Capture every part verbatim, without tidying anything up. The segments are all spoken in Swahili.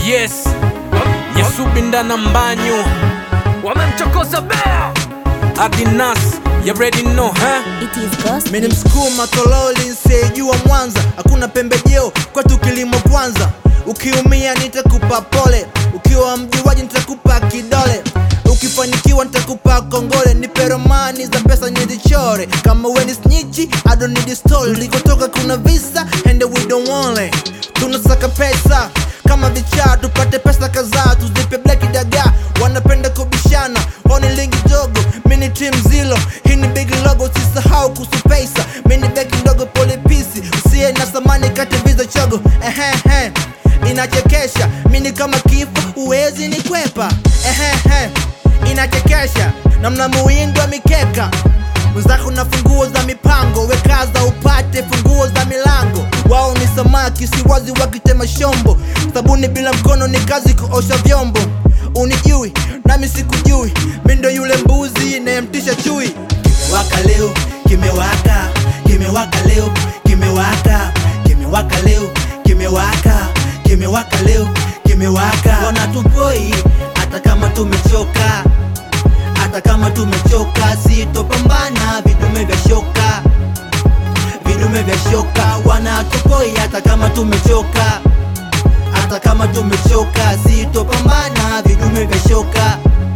Yes, Nyasubinda na Mbanyu wamemchokoza Bea Adinas, you ready know, huh? It is gospel. Mimi msukuma tololi nsejua Mwanza. Hakuna pembejeo kwetu kilimo kwanza. Ukiumia nitakupa pole, ukiwa mjuaji nitakupa kidole, ukifanikiwa nitakupa kongole. Nipe romani za pesa nizichore. Kama we ni snitchi, I don't need a story. Likotoka kuna visa and we don't want it. Tunasaka pesa kama vichaa, tupate pesa kadhaa, tuzipe black daga. Wanapenda kubishana, wao ni lingi dogo, mini team zilo. Hii ni big logo, sisahau kuhusu pesa. Mini beki ndogo pole pisi, usiye na samani kati viza chogo. Ehehe, inachekesha, mini kama kifo, uwezi ni kwepa. Ehehe, inachekesha, namna muingo mikeka. Mwenzako na funguo za mipango, wekaza upate funguo za milango. Wao ni samaki, si wazi wakitema shombo. Sabuni bila mkono ni kazi kuosha vyombo. Unijui, nami sikujui, mindo yule mbuzi inayemtisha chui. Kimewaka leo, kimewaka, kimewaka leo, kimewaka, kimewaka leo, kimewaka, kimewaka leo, kimewaka. Wanatupoi, hata kama tumechoka, hata kama tumechoka, sitopambana vidume vya shoka, vidume vya shoka. Wanatupoi, hata kama tumechoka, hata kama tumechoka, sitopambana vidume vya shoka,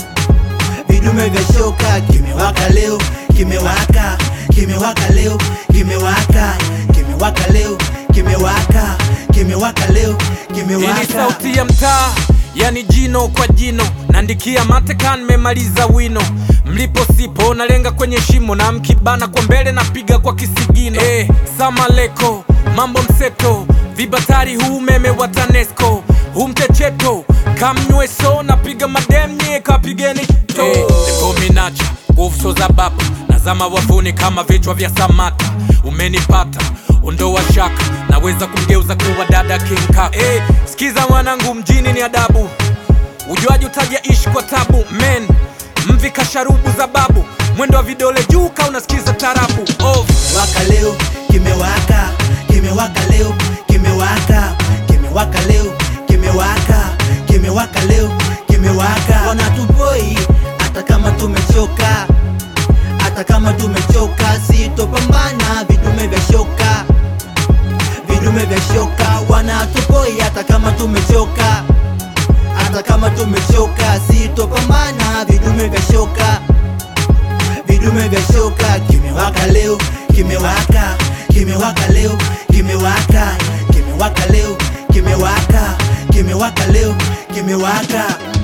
vidume vya shoka. Kimewaka leo, kimewaka, kimewaka leo, kimewaka, kimewaka leo, kimewaka, kimewaka leo, kimewaka. Ini sauti ya mtaa, yani jino kwa jino. Nandikia matekan memaliza wino. Mlipo sipo, nalenga kwenye shimo. Na mkibana kwa mbele napiga kwa kisigino. Eh, samaleko, mambo mseto. Vibatari huu meme wa Tanesco. Huu mtecheto, kamnyweso. Napiga madem nye kapigeni to. Eh, niko minacha, nguvu za baba. Nazama wafuni kama vichwa vya samata. Umenipata, ondoa shaka. Naweza kumgeuza kuwa dada King Kaka. Eh, sikiza mwanangu, mjini ni adabu. Ujuaji utaja ishi kwa tabu. Men, mvi kasharubu za babu. Mwendo wa vidole juu ka unasikiza tarabu. Oh, kimewaka leo, kimewaka, kimewaka leo, kimewaka, kimewaka leo, kimewaka, kimewaka leo, kimewaka. Wanatupoi, hata kama tumechoka, hata kama tumechoka, sitopambana vidume vya shoka, vidume vya shoka. Wanatupoi, hata kama tumechoka, hata kama tumechoka, sitopambana vidume vya shoka, vidume vya shoka. Kimewaka leo, kimewaka, kimewaka leo, kimewaka, kimewaka leo, kimewaka, kimewaka leo, kimewaka.